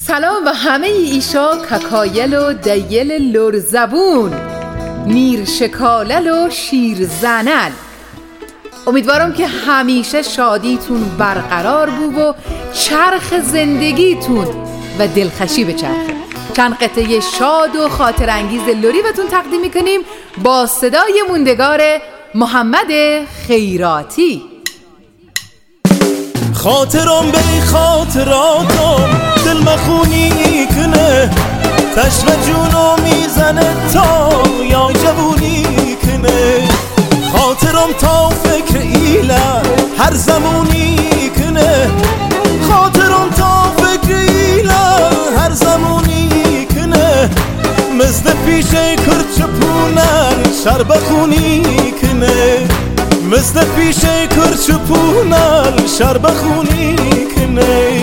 سلام و همه ایشا ککایل و دیل لرزبون، میر شکالل و شیر زنل. امیدوارم که همیشه شادیتون برقرار بود و چرخ زندگیتون و دلخوشی به چرخه. چند قطعه شاد و خاطر انگیز لری بهتون تقدیم میکنیم با صدای موندگار محمد خیراتی. خاطرم به خاطراتم دل مخونی کنه، تشم جونو میزنه تا یا جوونی کنه. خاطرم تا فکر ایله هر زمونی کنه، خاطرم تا فکر ایله هر زمونی کنه. مثل پیشه کرچپونن شربخونی کنه، مثل پیشه کرچپونن شربخونی کنه.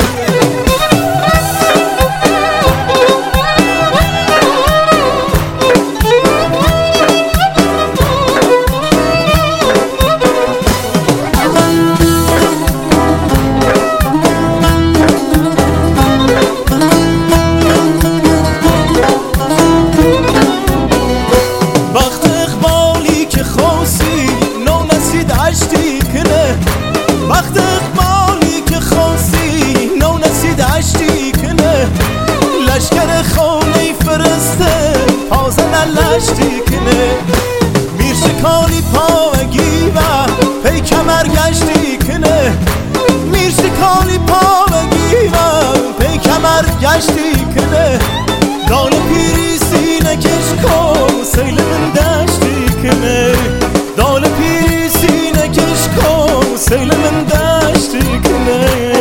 وقت اقبالی که خواستی نو نسید عشتی کنه، لشکر خونه فرسته پازن لشتی کنه. میر شکالی پاوگی و پی کمر گشتی کنه، میر شکالی پاوگی و پی کمر گشتی کنه. دال پیری سینه کش کن سیل من دشتی کنه، دال پیری سینه کش کن سیل من دشتی کنه.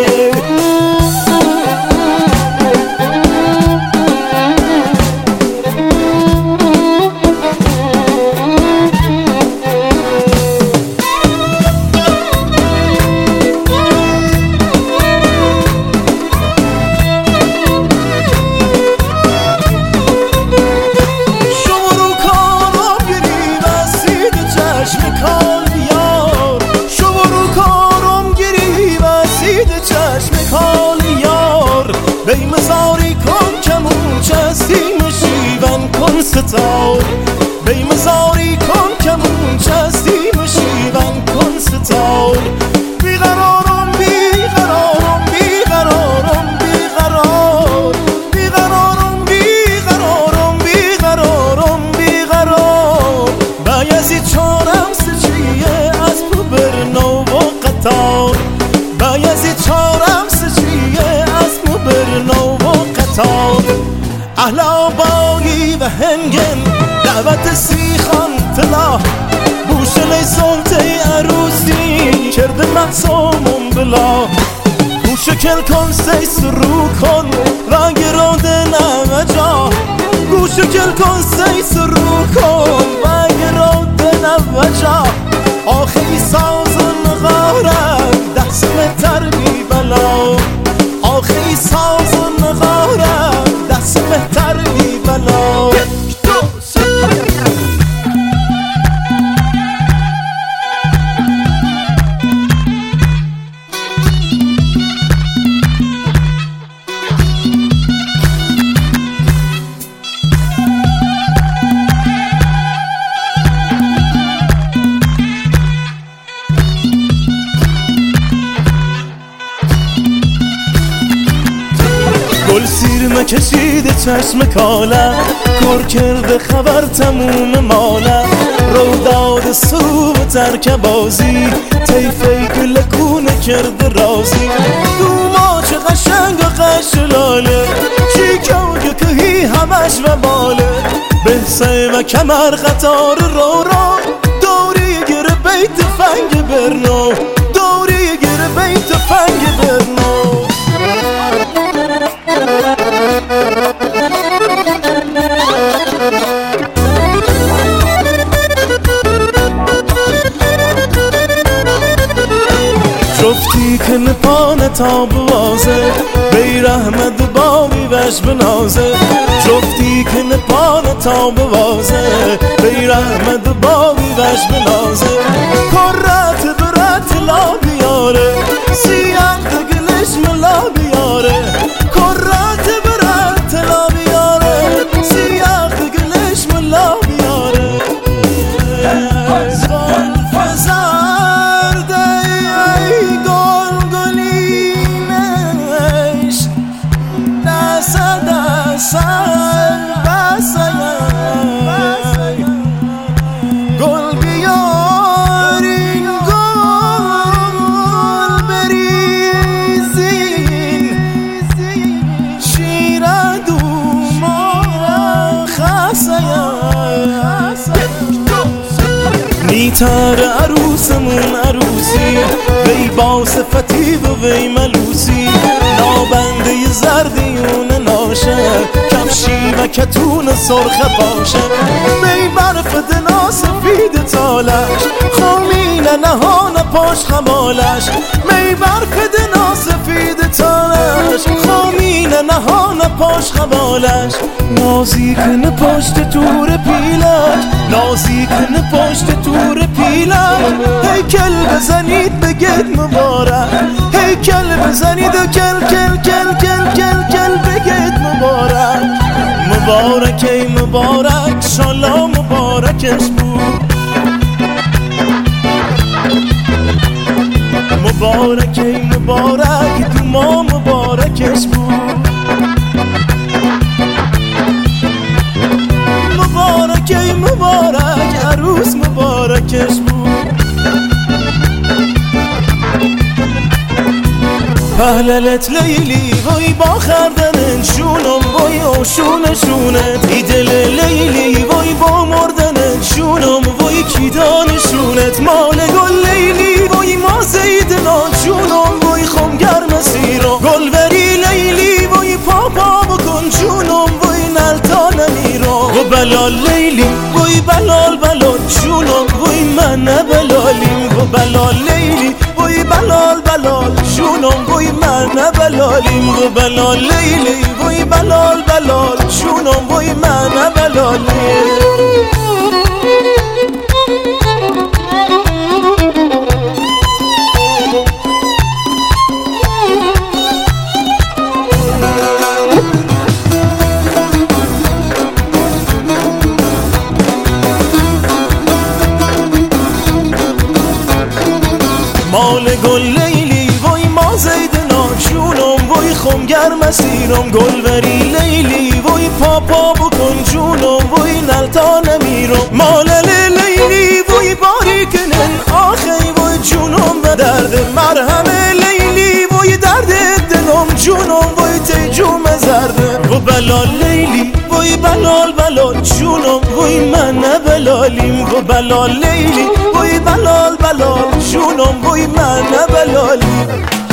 بیمزاری کن کمون چستی مشیون کن ستار، بیمزاری کن کمون چستی مشیون کن ستار. بیقرارم بیقرارم بیقرارم بیقرار، بیقرارم بیقرارم بیقرارم بیقرار. بایزی چارم سچیه از تو برنو و قطار، بایزی چارم سچیه برنو و قطار. اهل آبایی و هنگن دعوت سیخان طلا، بوشل صوتی عروسی کرده محسومون بلا. گوشکل کن سی سرو کن رنگ رود نمجا، گوشکل کن سی سرو کن رنگ رود نمجا. آخی ساز نغارم دست تر بی بلا، آخی ساز و نغارم دست بهتر بی بلا. گل سیر کشیده چشم کاله، کار کرده خبر تموم ماله. رو داد سو و ترک بازی تیفه گل کونه کرده رازی. دوما چه قشنگ و قشلاله، چی که کهی همش و باله. بحثه و کمر قطار رو دوری گره بیت فنگ برنو، دوری گره بیت فنگ برنو. جفتی که نپانه تا بوازه بیر احمد بابی وش بنازه، جفتی که نپانه تا بوازه بیر احمد بابی وش بنازه. کرات برات لا بیاره سیاه دگلش ملا بیاره، کرات برات زودتر عروسمون عروسی، وی با صفتی و وی ملوسی، نابنده زردیون ناشه، کفشی و کتون سرخ باشه، وی برف دنا سفید تالش، خامین نهان پاش خمالش، می برف دنا سفید تالش، خامین نهان پاش خمالش، نازیکن پشت تور پیلک، نازیکن پشت تور پیلک، هیکل بزنید بگید مبارک، هیکل بزنید و کل کل کل کل کل کل بگید مبارک، مبارک ای مبارک، شالا مبارکش بود، مبارک ای مبارک، تو ما مبارکش بود، مبارک ای مبارک، عروس مبارکش بود. پهللت لیلی وای با خردن شونم وای آشون شونت، ای دل لیلی وای با مردن شونم وای کیدان شونت، مال گل لیلی وای ما زیدنا شونم وای خمگر مسیرو، گلبری لیلی وای پاپا بکن شونم وای نلتا نمیرو، و بلال لیلی وای بلال بلال شونم وای من بلالیم، و بلال لیلی وای بلال بلال شونم وای من بلالیم، و بلال لیلی وای بلال بلال شونم وای من بلالیم. مال گل لیلی وای ما زیدنا شونم وای خمگر مسیرم، گلبری لیلی وای پاپا بکن جونم وای نلتا نمیرم، مال لیلی وای باری کنن آخی وای جونم و درد مرهم لیلی وای درد دلم جونم وای تیجوم زرده، و بلال لیلی وای بلال بلال جونم وای من بلالیم، و بلال لیلی وای بلال بلال جونم وای من بلالیم.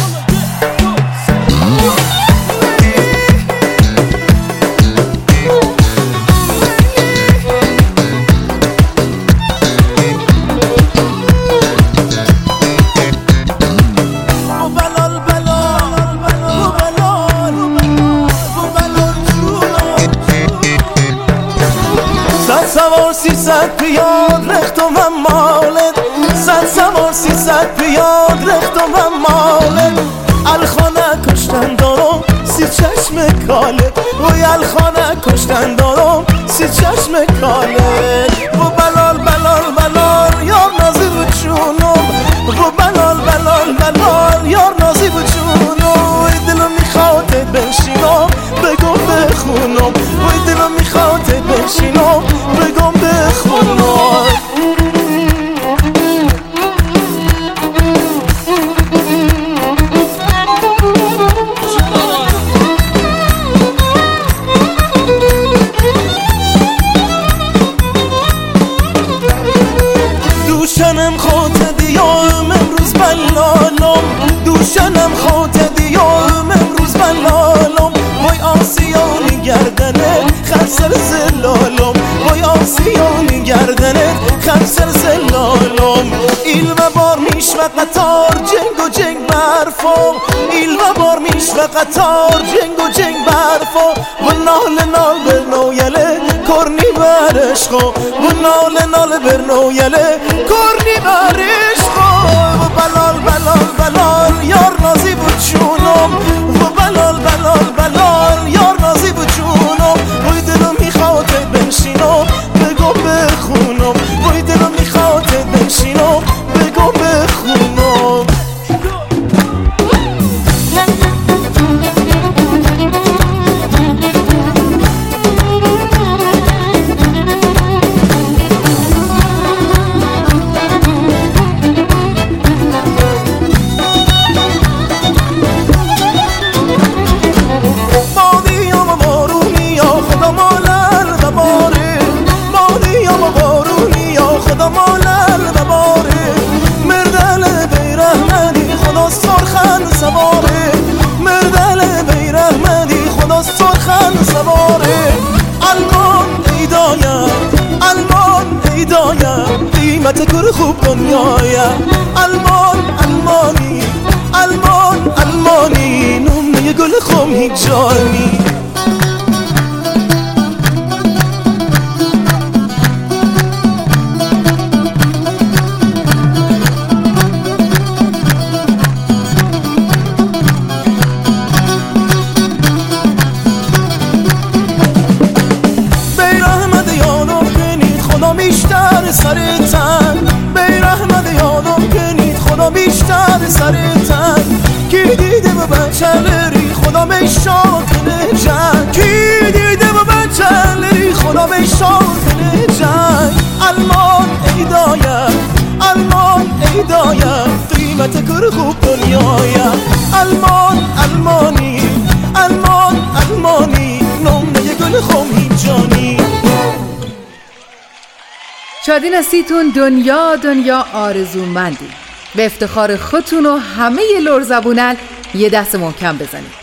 سوار 300 پیاد رختم و مالت، صد سوار 300 پیاد رختم و مالت، الخانه کشتن دارم سی چشم کالت، وی الخانه کشتن دارم سی چشم کالت، و بلال بلال بلال یار نازی و چونم، و بلال بلال بلال یار نازی و چونم، وی دلم میخواد بنشینم بگم بخونم، وی دلم میخواد بنشینم بگم بخونم. دوشنم خود دیام امروز بلالم، دوشنم خود دیام امروز بلالم، وای آسیانی گردنه خسر زلالم، وای آسیانی گردنه خسر زلالم، ایل و بار میش و قطار جنگ و جنگ برفام، ایل و بار میش و قطار جنگ و جنگ برفام، و نال نال برنویله کرنی برشخو، و نال نال برنویله کرنی برشخو، و بلال بلال بلال یار نازی بود چونم، و بلال بلال بلال یار نازی بود چونم، وی دلم میخواد بنشینم بگم بخونم، وی دلم میخواد بنشینم بگم بخونم. قیمت کار خوب دنیایا. آلمان آلمانی آلمان آلمانی نمونه گل خم هیچ جانی. بیشتر سرتن بیرحمت یادم کنید خدا بیشتر سرتن کی دیده با بچلری خدا میشان کنه جنگ کی دیده با بچلری خدا میشان کنه جنگ. آلمان ایدایم آلمان ایدایم قیمت کار خوب دنیایم. آلمان آلمانی آلمان آلمانی نمونه گل خم هیچ جانی. شادی نصیتون دنیا دنیا آرزومندی. به افتخار خودتون و همه لرزبونن یه دست محکم بزنید.